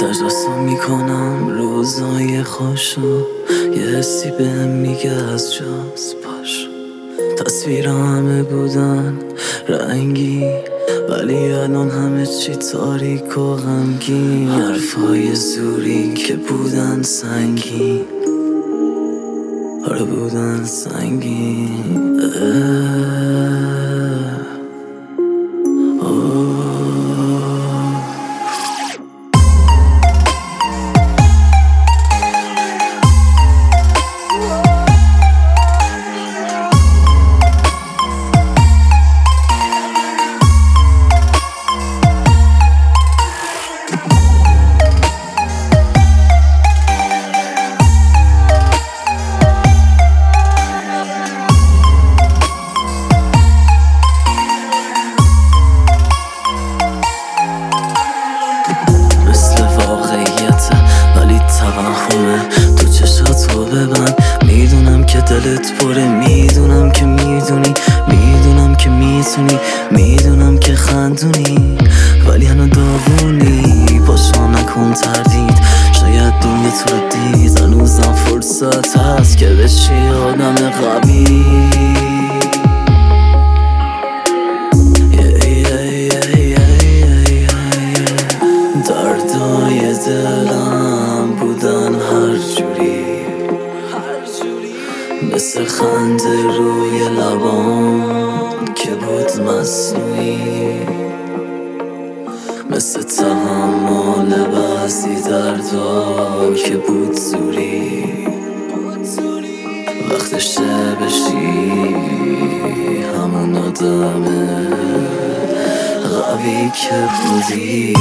تجسم میکنم روزای خوشو، یه حسی بهم میگه از جاست باش. تصویر همه بودن رنگی، ولی الان همه چی تاریک و غمگین. حرفای زوری که بودن سنگین، آره بودن سنگین. تو چشاتو ببند، میدونم که دلت پره، میدونم که میدونی، میدونم که میتونی، میدونم که خندونی، ولی هنو داغونی. پاشا نکن تردید، شاید دنیا تو رو دید، هنوزم فرصت هست که بشی آدم قوی. دردای دلم بودن هر جوری، مثل خنده روی لبان که بود مصنوعی، مثل تحمل بعضی دردا که بود زوری. وقتشه بشی همون آدم قوی که بودی.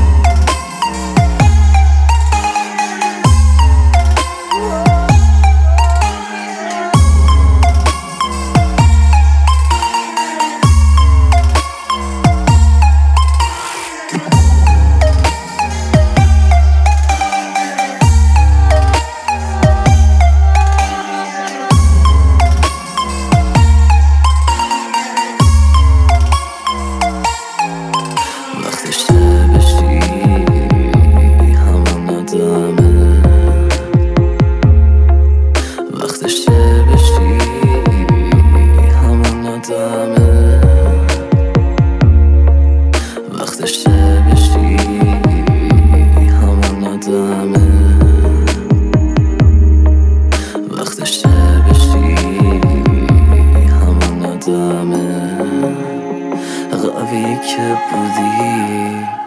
وقتشه بشی همون آدمه، وقتشه بشی همون آدمه قوی که بودی.